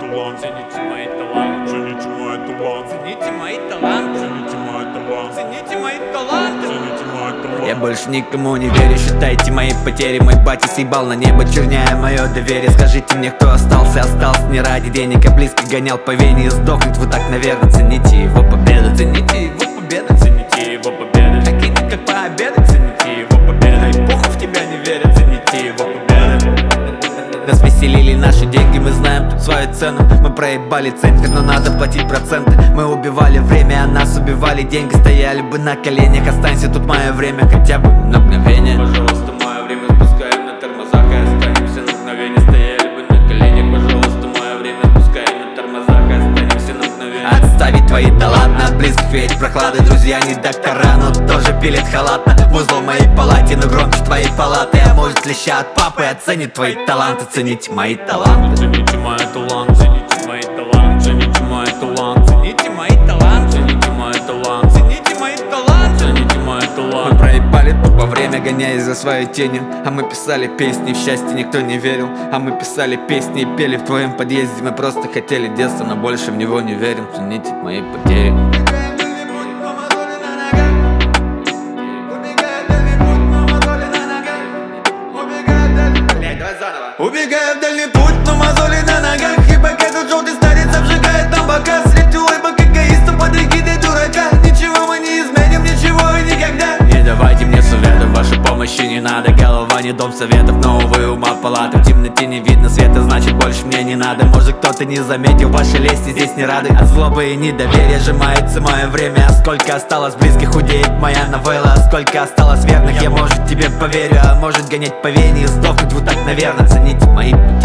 талант, цените мои таланты, цените мои таланты, цените мои таланты, цените мои таланты, цените мои таланты, цените мои таланты. Я больше никому не верю, считайте мои потери. Мой батя съебал на небо, черняя мое доверие. Скажите мне, кто остался не ради денег, а близко гонял по вене и сдохнуть вы так, наверное, цените его победу. Цените его победу, цените его победу. Такие как пообедать, цените его победу. И похуй в тебя не верят, цените его победу. Нас веселили наши деньги, мы знаем тут свою цену. Мы проебали центр, но надо платить проценты. Мы убивали время, а нас убивали деньги. Стояли бы на коленях, останься тут мое время хотя бы на мгновение. Пожалуйста, мое время спускаем на тормозах и останемся на мгновение. Стояли бы на коленях, пожалуйста, мое время спускаем на тормозах и останемся на мгновение. Отставить твои таланты от близких ведь прохлады. Друзья не доктора, но тоже пилят халатно. Музло в моей палате, но громче твоей палаты. А может леща от папы оценит твои таланты. Цените мои таланты, Цените мои таланты, цените мои таланты, цените мои таланты, цените мои таланты, цените мои таланты, цените мои таланты, цените мои таланты. мы проебали тупо время, гоняясь за своей тенью. А мы писали песни, в счастье никто не верил. А мы писали песни и пели в твоем подъезде. Мы просто хотели детства, но больше в него не верим. Цените мои потери. Убегая в дальний путь, но мозоли на ногах. И пока тут желтый старец обжигает нам бока. Средь улыбок эгоиста под эгидой дурака. Ничего мы не изменим, ничего и никогда. Не давайте мне советов, вашей помощи не надо. Голова не дом советов, но увы, ума палата. В темноте не видно света, значит больше мне не надо. Может кто-то не заметил, ваши лести здесь не рады. От злобы и недоверия сжимается мое время. А сколько осталось близких, худеет моя новелла. А сколько осталось верных, я может тебе поверю. А может гонять по вене и сдохнуть вот так, наверное. Цените мои